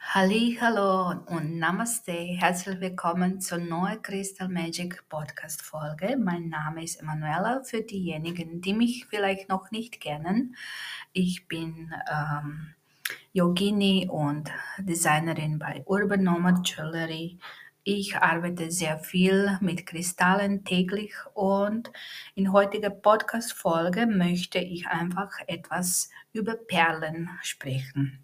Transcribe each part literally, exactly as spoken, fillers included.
Halli, hallo und Namaste. Herzlich willkommen zur neuen Crystal Magic Podcast Folge. Mein Name ist Emanuela. Für diejenigen, die mich vielleicht noch nicht kennen, ich bin ähm, Yogini und Designerin bei Urban Nomad Jewelry. Ich arbeite sehr viel mit Kristallen täglich und in heutiger Podcast-Folge möchte ich einfach etwas über Perlen sprechen.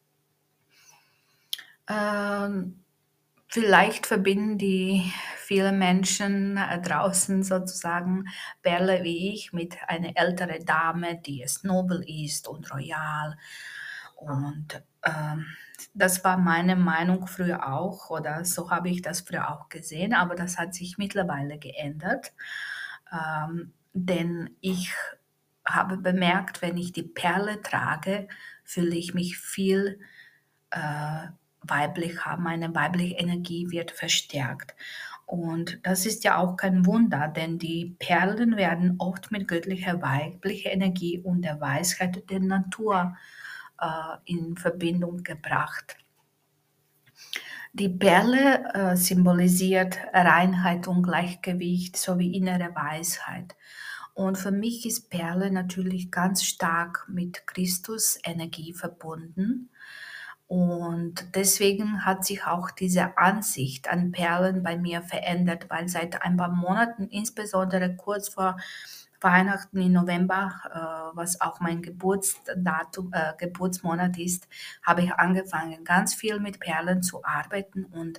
Ähm, Vielleicht verbinden die viele Menschen äh, draußen sozusagen Perle wie ich mit einer älteren Dame, die es nobel ist und royal. Und ähm, das war meine Meinung früher auch, oder so habe ich das früher auch gesehen, aber das hat sich mittlerweile geändert. Ähm, denn ich habe bemerkt, wenn ich die Perle trage, fühle ich mich viel äh, weiblicher, meine weibliche Energie wird verstärkt. Und das ist ja auch kein Wunder, denn die Perlen werden oft mit göttlicher weiblicher Energie und der Weisheit der Natur äh, in Verbindung gebracht. Die Perle äh, symbolisiert Reinheit und Gleichgewicht sowie innere Weisheit. Und für mich ist Perle natürlich ganz stark mit Christus Energie verbunden. Und deswegen hat sich auch diese Ansicht an Perlen bei mir verändert, weil seit ein paar Monaten, insbesondere kurz vor Weihnachten im November, äh, was auch mein Geburtsdatum, äh, Geburtsmonat ist, habe ich angefangen, ganz viel mit Perlen zu arbeiten. Und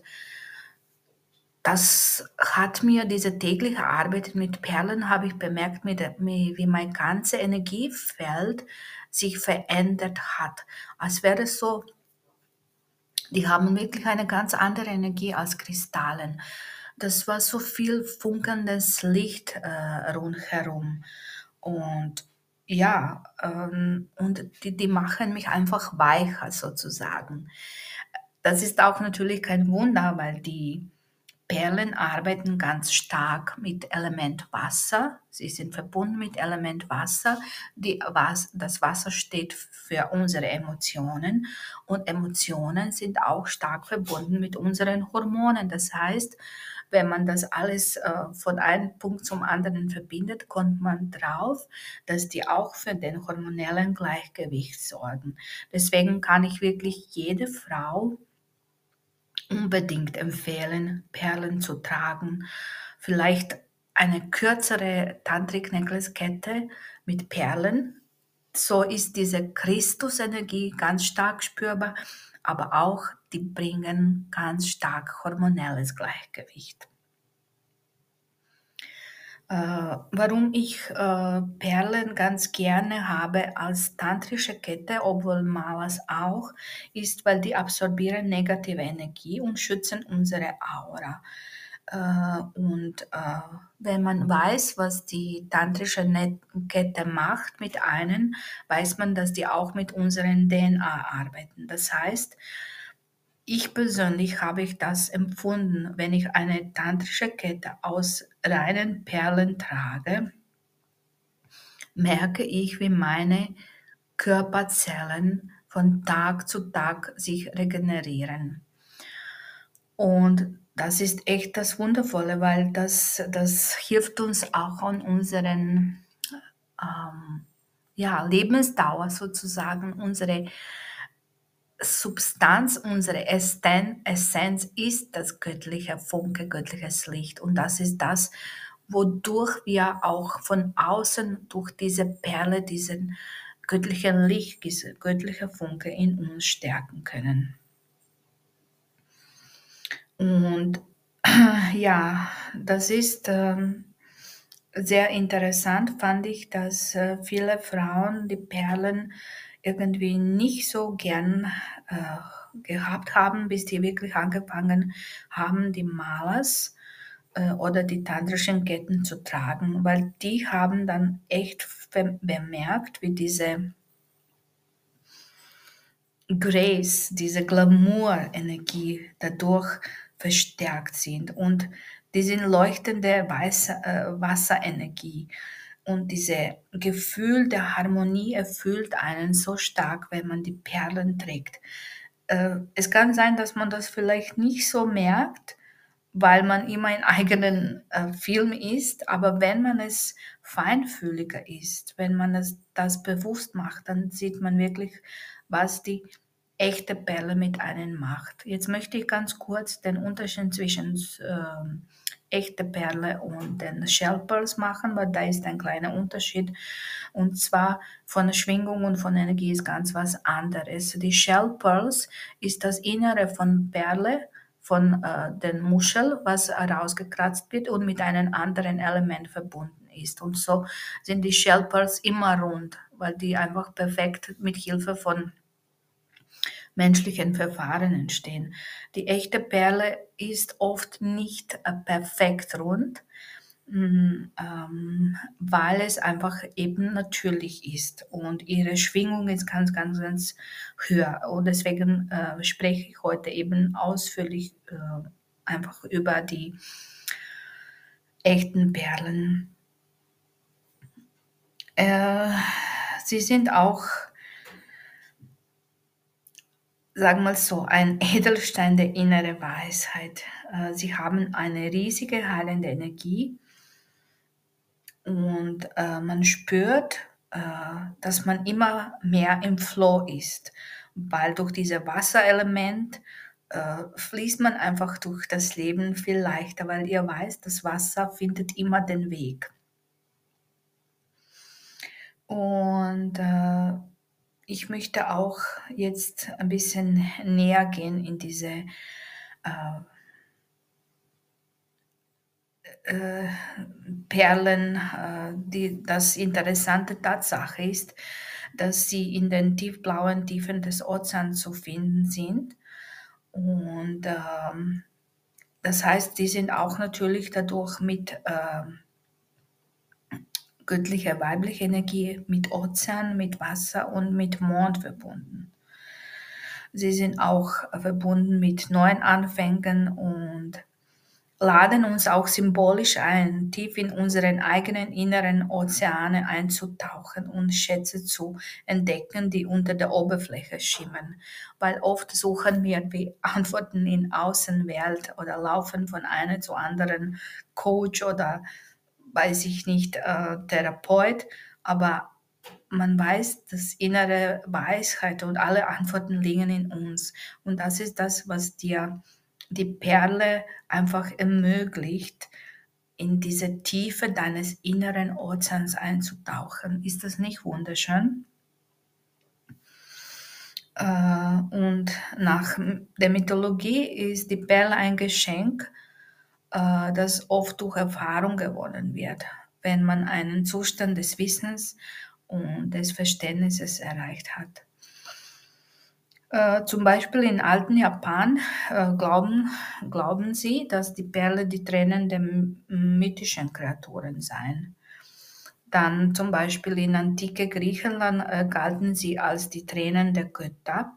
das hat mir, diese tägliche Arbeit mit Perlen, habe ich bemerkt, mit, der- wie wie mein ganzes Energiefeld sich verändert hat. Als wäre es so, die haben wirklich eine ganz andere Energie als Kristallen. Das war so viel funkelndes Licht äh, rundherum. Und ja, ähm, und die, die machen mich einfach weicher sozusagen. Das ist auch natürlich kein Wunder, weil die Perlen arbeiten ganz stark mit Element Wasser. Sie sind verbunden mit Element Wasser. Die, Was- das Wasser steht für unsere Emotionen und Emotionen sind auch stark verbunden mit unseren Hormonen. Das heißt, wenn man das alles äh, von einem Punkt zum anderen verbindet, kommt man drauf, dass die auch für den hormonellen Gleichgewicht sorgen. Deswegen kann ich wirklich jede Frau unbedingt empfehlen, Perlen zu tragen. Vielleicht eine kürzere Tantric-Necklace-Kette mit Perlen. So ist diese Christusenergie ganz stark spürbar, aber auch die bringen ganz stark hormonelles Gleichgewicht. Äh, warum ich äh, Perlen ganz gerne habe als tantrische Kette, obwohl Malas auch, ist, weil die absorbieren negative Energie und schützen unsere Aura. Äh, und äh, wenn man weiß, was die tantrische Net Kette macht mit einem, weiß man, dass die auch mit unseren D N A arbeiten. Das heißt, ich persönlich habe ich das empfunden, wenn ich eine tantrische Kette aus reinen Perlen trage, merke ich, wie meine Körperzellen von Tag zu Tag sich regenerieren. Und das ist echt das Wundervolle, weil das, das hilft uns auch an unseren ähm, ja, Lebensdauer sozusagen, unsere Substanz, unsere Esten Essenz ist das göttliche Funke, göttliches Licht. Und das ist das, wodurch wir auch von außen durch diese Perle, diesen göttlichen Licht, diese göttliche Funke in uns stärken können. Und ja, das ist ähm, sehr interessant, fand ich, dass äh, viele Frauen die Perlen irgendwie nicht so gern äh, gehabt haben, bis die wirklich angefangen haben, die Malas äh, oder die tantrischen Ketten zu tragen, weil die haben dann echt be- bemerkt, wie diese Grace, diese Glamour-Energie dadurch verstärkt sind und diese leuchtende weiße, äh, Wasserenergie und dieses Gefühl der Harmonie erfüllt einen so stark, wenn man die Perlen trägt. Äh, es kann sein, dass man das vielleicht nicht so merkt, weil man immer in eigenen äh, Film ist, aber wenn man es feinfühliger ist, wenn man es das bewusst macht, dann sieht man wirklich, was die echte Perle mit einem macht. Jetzt möchte ich ganz kurz den Unterschied zwischen ähm, echte Perle und den Shell Pearls machen, weil da ist ein kleiner Unterschied. Und zwar von der Schwingung und von Energie ist ganz was anderes. Die Shell Pearls ist das Innere von Perle, von äh, den Muschel, was herausgekratzt wird und mit einem anderen Element verbunden ist. Und so sind die Shell Pearls immer rund, weil die einfach perfekt mit Hilfe von menschlichen Verfahren entstehen. Die echte Perle ist oft nicht äh, perfekt rund, mm, ähm, weil es einfach eben natürlich ist und ihre Schwingung ist ganz, ganz, ganz höher. Und deswegen äh, spreche ich heute eben ausführlich äh, einfach über die echten Perlen. Äh, sie sind auch, sagen wir mal so, ein Edelstein der innere Weisheit. Äh, sie haben eine riesige heilende Energie und äh, man spürt, äh, dass man immer mehr im Flow ist, weil durch dieses Wasserelement äh, fließt man einfach durch das Leben viel leichter, weil ihr weiß, das Wasser findet immer den Weg. Und äh, ich möchte auch jetzt ein bisschen näher gehen in diese äh, äh, Perlen. Äh, die, das interessante Tatsache ist, dass sie in den tiefblauen Tiefen des Ozeans zu finden sind. Und ähm, das heißt, die sind auch natürlich dadurch mit ähm, göttlicher weiblicher Energie, mit Ozean, mit Wasser und mit Mond verbunden. Sie sind auch verbunden mit neuen Anfängen und laden uns auch symbolisch ein, tief in unseren eigenen inneren Ozeane einzutauchen und Schätze zu entdecken, die unter der Oberfläche schimmern. Weil oft suchen wir die Antworten in Außenwelt oder laufen von einer zu anderen Coach oder weiß ich nicht, äh, Therapeut, aber man weiß, dass innere Weisheit und alle Antworten liegen in uns. Und das ist das, was dir die Perle einfach ermöglicht, in diese Tiefe deines inneren Ozeans einzutauchen. Ist das nicht wunderschön? Äh, und nach der Mythologie ist die Perle ein Geschenk, äh, das oft durch Erfahrung gewonnen wird, wenn man einen Zustand des Wissens und des Verständnisses erreicht hat. Äh, zum Beispiel in alten Japan äh, glauben, glauben sie, dass die Perle die Tränen der m- mythischen Kreaturen seien. Dann zum Beispiel in antike Griechenland äh, galten sie als die Tränen der Götter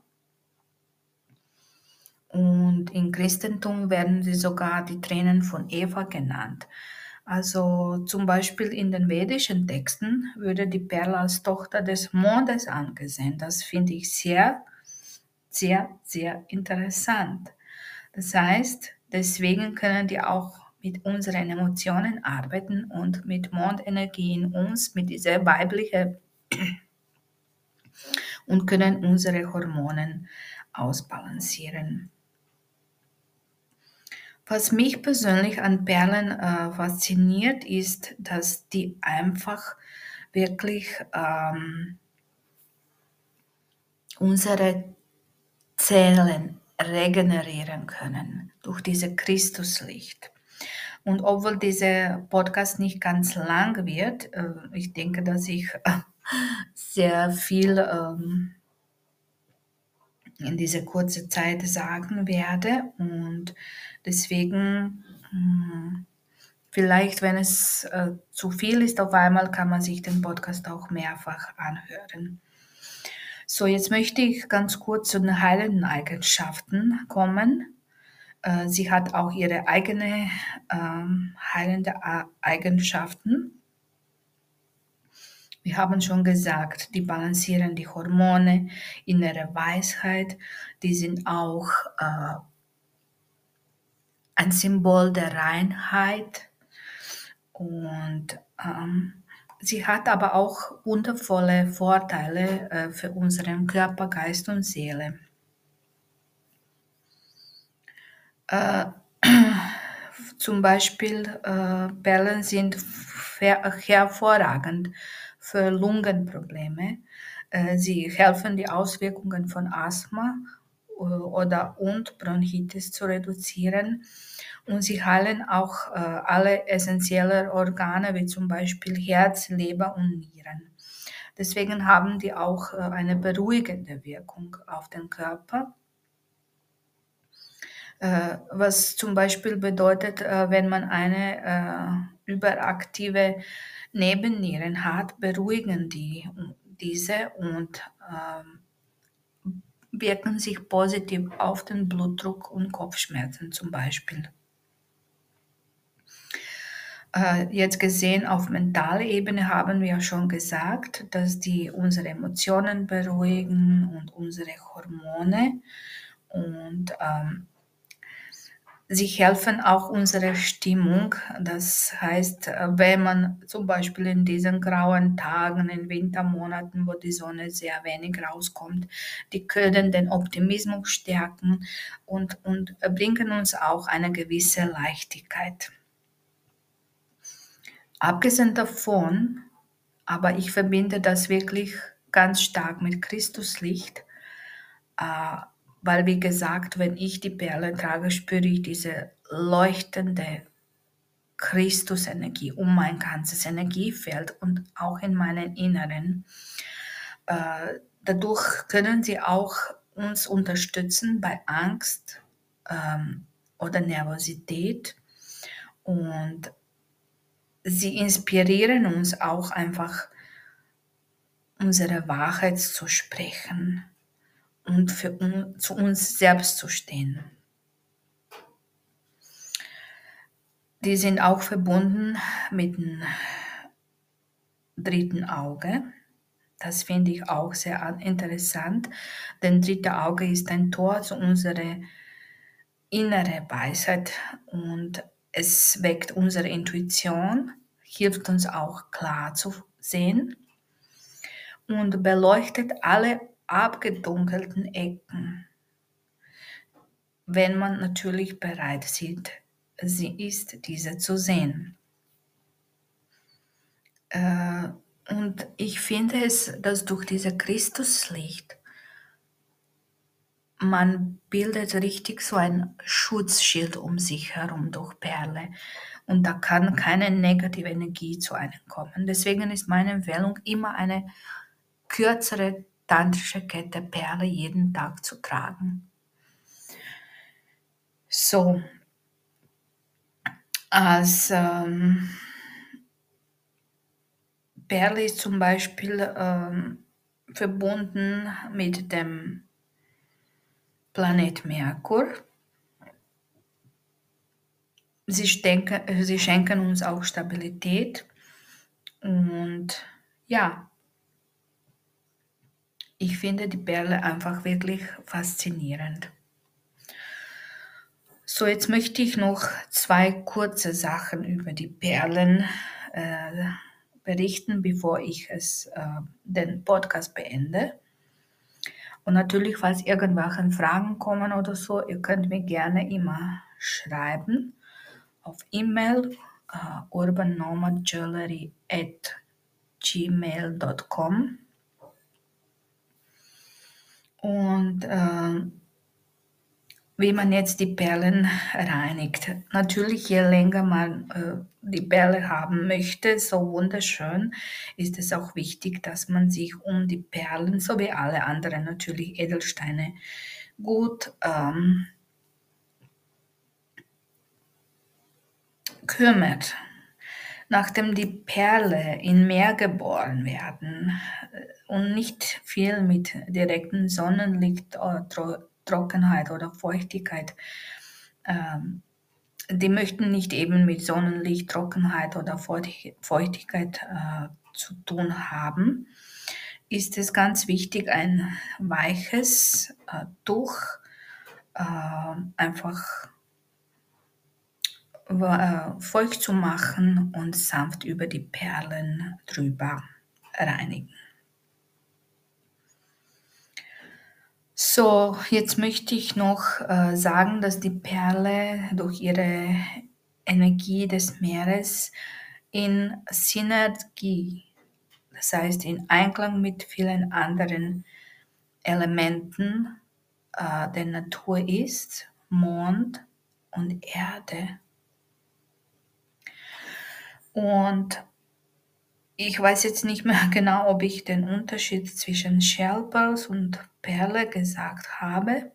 und im Christentum werden sie sogar die Tränen von Eva genannt. Also zum Beispiel in den vedischen Texten würde die Perle als Tochter des Mondes angesehen. Das finde ich sehr, sehr, sehr interessant. Das heißt, deswegen können die auch mit unseren Emotionen arbeiten und mit Mondenergie in uns, mit dieser weiblichen und können unsere Hormone ausbalancieren. Was mich persönlich an Perlen äh, fasziniert, ist, dass die einfach wirklich ähm, unsere Zellen regenerieren können durch dieses Christuslicht. Und obwohl dieser Podcast nicht ganz lang wird, äh, ich denke, dass ich äh, sehr viel ähm, in dieser kurzen Zeit sagen werde. Und deswegen, mh, vielleicht, wenn es äh, zu viel ist, auf einmal kann man sich den Podcast auch mehrfach anhören. So, jetzt möchte ich ganz kurz zu den heilenden Eigenschaften kommen. Äh, sie hat auch ihre eigene ähm, heilende A- Eigenschaften. Wir haben schon gesagt, die balancieren die Hormone, innere Weisheit, die sind auch äh, ein Symbol der Reinheit und ähm, sie hat aber auch wundervolle Vorteile äh, für unseren Körper, Geist und Seele. Äh, Zum Beispiel äh, Perlen sind her hervorragend für Lungenprobleme. Äh, sie helfen, die Auswirkungen von Asthma äh, oder und Bronchitis zu reduzieren. Und sie heilen auch äh, alle essentiellen Organe, wie zum Beispiel Herz, Leber und Nieren. Deswegen haben die auch äh, eine beruhigende Wirkung auf den Körper. Äh, was zum Beispiel bedeutet, äh, wenn man eine äh, überaktive Nebennieren hat, beruhigen die diese und ähm, wirken sich positiv auf den Blutdruck und Kopfschmerzen zum Beispiel. Äh, jetzt gesehen auf mentaler Ebene haben wir ja schon gesagt, dass die unsere Emotionen beruhigen und unsere Hormone und ähm, sie helfen auch unserer Stimmung. Das heißt, äh, wenn man zum Beispiel in diesen grauen Tagen, in Wintermonaten, wo die Sonne sehr wenig rauskommt, die können den Optimismus stärken und, und bringen uns auch eine gewisse Leichtigkeit. Abgesehen davon, aber ich verbinde das wirklich ganz stark mit Christuslicht, äh, weil wie gesagt, wenn ich die Perlen trage, spüre ich diese leuchtende Christusenergie um mein ganzes Energiefeld und auch in meinen Inneren. Äh, dadurch können sie auch uns unterstützen bei Angst ähm, oder Nervosität und sie inspirieren uns auch einfach, unsere Wahrheit zu sprechen und für un zu uns selbst zu stehen. Die sind auch verbunden mit dem dritten Auge. Das finde ich auch sehr an- interessant, denn dritte Auge ist ein Tor zu unserer inneren Weisheit und es weckt unsere Intuition, hilft uns auch klar zu sehen und beleuchtet alle abgedunkelten Ecken, wenn man natürlich bereit sieht, sie ist, diese zu sehen. Äh, und ich finde es, dass durch dieses Christuslicht man bildet richtig so ein Schutzschild um sich herum durch Perle. Und da kann keine negative Energie zu einem kommen. Deswegen ist meine Empfehlung, immer eine kürzere tantrische Kette Perle jeden Tag zu tragen. So, als ähm, Perle ist zum Beispiel ähm, verbunden mit dem Planet Merkur. Sie, stenke, sie schenken uns auch Stabilität und ja, ich finde die Perle einfach wirklich faszinierend. So, jetzt möchte ich noch zwei kurze Sachen über die Perlen äh, berichten, bevor ich es, äh, den Podcast beende. Und natürlich, falls irgendwelche Fragen kommen oder so, ihr könnt mir gerne immer schreiben auf E-Mail äh, urbannomadjewelry at gmail Punkt com. Und äh, wie man jetzt die Perlen reinigt. Natürlich, je länger man äh, die Perle haben möchte, so wunderschön, ist es auch wichtig, dass man sich um die Perlen, so wie alle anderen natürlich Edelsteine, gut ähm, kümmert. Nachdem die Perle in Meer geboren werden äh, und nicht viel mit direktem Sonnenlicht, oder Tro Trockenheit oder Feuchtigkeit, ähm, die möchten nicht eben mit Sonnenlicht, Trockenheit oder Feuchtigkeit äh, zu tun haben, ist es ganz wichtig, ein weiches äh, Tuch äh, einfach wa- äh, feucht zu machen und sanft über die Perlen drüber reinigen. So, jetzt möchte ich noch äh, sagen, dass die Perle durch ihre Energie des Meeres in Synergie, das heißt in Einklang mit vielen anderen Elementen äh, der Natur ist, Mond und Erde. Und ich weiß jetzt nicht mehr genau, ob ich den Unterschied zwischen Shellpulse und Perle gesagt habe.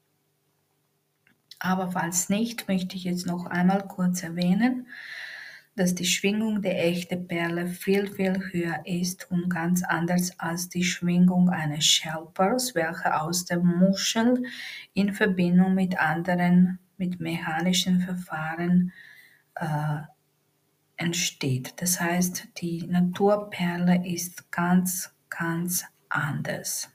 Aber falls nicht, möchte ich jetzt noch einmal kurz erwähnen, dass die Schwingung der echten Perle viel, viel höher ist und ganz anders als die Schwingung eines Shellpulse, welche aus der Muschel in Verbindung mit anderen, mit mechanischen Verfahren äh, entsteht. Das heißt, die Naturperle ist ganz, ganz anders.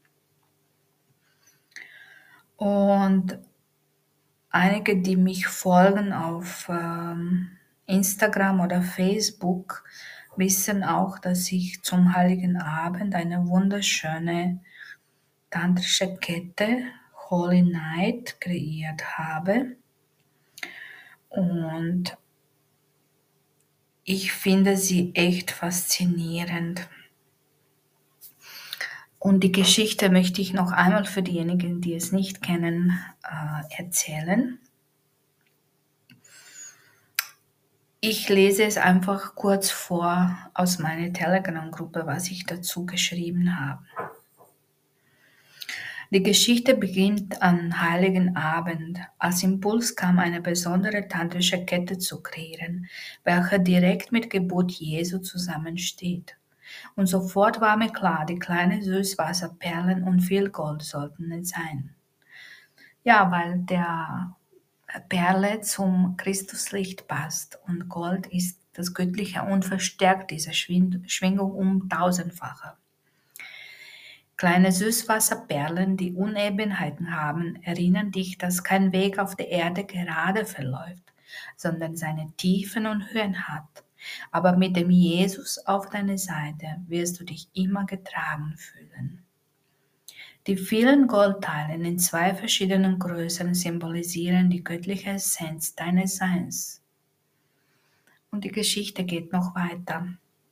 Und einige, die mich folgen auf ähm, Instagram oder Facebook, wissen auch, dass ich zum Heiligen Abend eine wunderschöne tantrische Kette, Holy Night, kreiert habe. Und ich finde sie echt faszinierend. Und die Geschichte möchte ich noch einmal für diejenigen, die es nicht kennen, äh, erzählen. Ich lese es einfach kurz vor aus meiner Telegram-Gruppe, was ich dazu geschrieben habe. Die Geschichte beginnt an Heiligen Abend. Als Impuls kam, eine besondere tantrische Kette zu kreieren, welche direkt mit Geburt Jesu zusammensteht. Und sofort war mir klar, die kleinen Süßwasserperlen und viel Gold sollten es sein. Ja, weil der Perle zum Christuslicht passt und Gold ist das Göttliche und verstärkt diese Schwingung um tausendfache. Kleine Süßwasserperlen, die Unebenheiten haben, erinnern dich, dass kein Weg auf der Erde gerade verläuft, sondern seine Tiefen und Höhen hat. Aber mit dem Jesus auf deiner Seite wirst du dich immer getragen fühlen. Die vielen Goldteile in zwei verschiedenen Größen symbolisieren die göttliche Essenz deines Seins. Und die Geschichte geht noch weiter.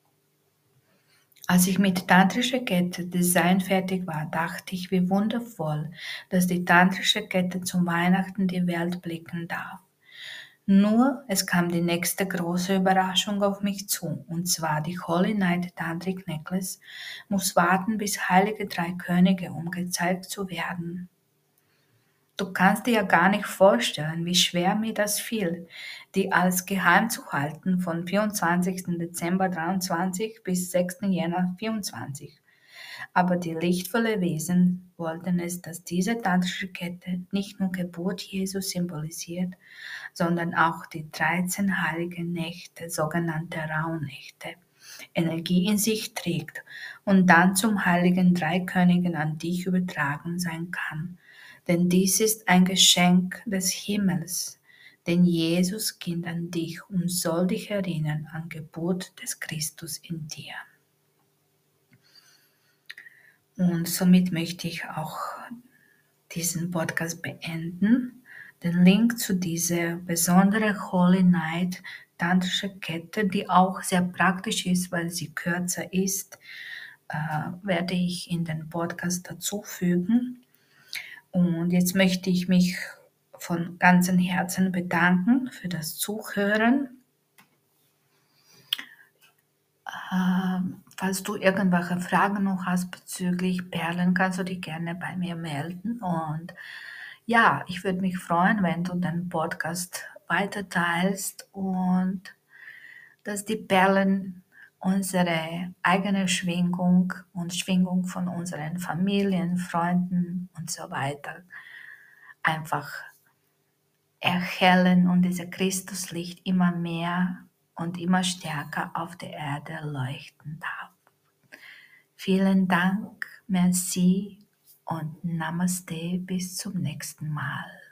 Als ich mit tantrischer Kette Design fertig war, dachte ich, wie wundervoll, dass die tantrische Kette zum Weihnachten die Welt blicken darf. Nur, es kam die nächste große Überraschung auf mich zu, und zwar die Holy Night Tantric Necklace muss warten bis Heilige Drei Könige, um gezeigt zu werden. Du kannst dir ja gar nicht vorstellen, wie schwer mir das fiel, die als geheim zu halten von vierundzwanzigsten Dezember dreiundzwanzig bis sechsten Jänner vierundzwanzig. Aber die lichtvolle Wesen wollten es, dass diese tantrische Kette nicht nur Geburt Jesu symbolisiert, sondern auch die dreizehn heiligen Nächte, sogenannte Rauhnächte, Energie in sich trägt und dann zum heiligen Dreikönigen an dich übertragen sein kann. Denn dies ist ein Geschenk des Himmels, denn Jesus ging an dich und soll dich erinnern an Geburt des Christus in dir. Und somit möchte ich auch diesen Podcast beenden. Den Link zu dieser besonderen Holy Night tantrische Kette, die auch sehr praktisch ist, weil sie kürzer ist, äh, werde ich in den Podcast dazu fügen. Und jetzt möchte ich mich von ganzem Herzen bedanken für das Zuhören. Ähm, falls du irgendwelche Fragen noch hast bezüglich Perlen, kannst du dich gerne bei mir melden. Und ja, ich würde mich freuen, wenn du den Podcast weiterteilst und dass die Perlen unsere eigene Schwingung und Schwingung von unseren Familien, Freunden und so weiter einfach erhellen und dieses Christuslicht immer mehr und immer stärker auf der Erde leuchten darf. Vielen Dank, merci und Namaste, bis zum nächsten Mal.